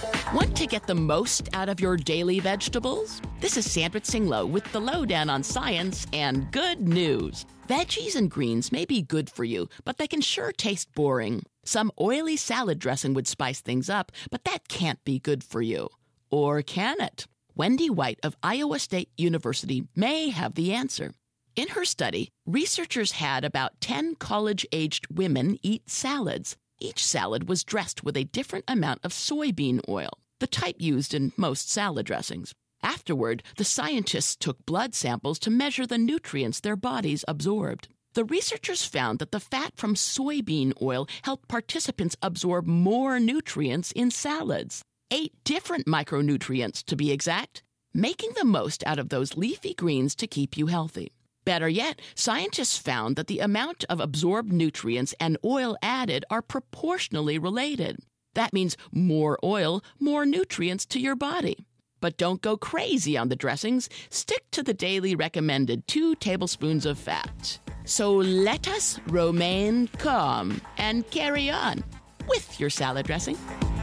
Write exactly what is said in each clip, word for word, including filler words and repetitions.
Want to get the most out of your daily vegetables? This is Sandra Tsinglow with the lowdown on science and good news. Veggies and greens may be good for you, but they can sure taste boring. Some oily salad dressing would spice things up, but that can't be good for you. Or can it? Wendy White of Iowa State University may have the answer. In her study, researchers had about ten college-aged women eat salads. Each salad was dressed with a different amount of soybean oil, the type used in most salad dressings. Afterward, the scientists took blood samples to measure the nutrients their bodies absorbed. The researchers found that the fat from soybean oil helped participants absorb more nutrients in salads. Eight different micronutrients, to be exact, making the most out of those leafy greens to keep you healthy. Better yet, scientists found that the amount of absorbed nutrients and oil added are proportionally related. That means more oil, more nutrients to your body. But don't go crazy on the dressings. Stick to the daily recommended two tablespoons of fat. So let us remain calm and carry on with your salad dressing.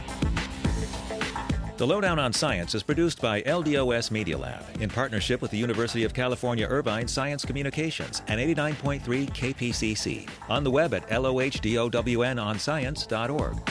The Lowdown on Science is produced by L D O S Media Lab in partnership with the University of California Irvine Science Communications and eighty-nine point three K P C C. On the web at L O H D O W N on science dot org.